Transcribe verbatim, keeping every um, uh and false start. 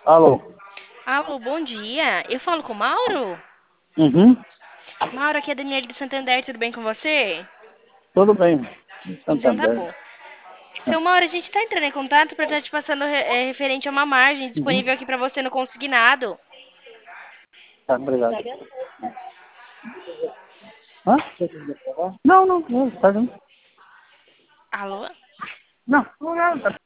Alô? Alô, bom dia. Eu falo com o Mauro? Uhum. Mauro, aqui é a Daniele do Santander, tudo bem com você? Tudo bem. Então tá Santander. bom. Seu Mauro, a gente tá entrando em contato para estar te passando é, referente a uma margem Uhum. disponível aqui para você no consignado. Tá, obrigado. Hã? Não, não, não, tá bem. Alô? Não, não, não, tá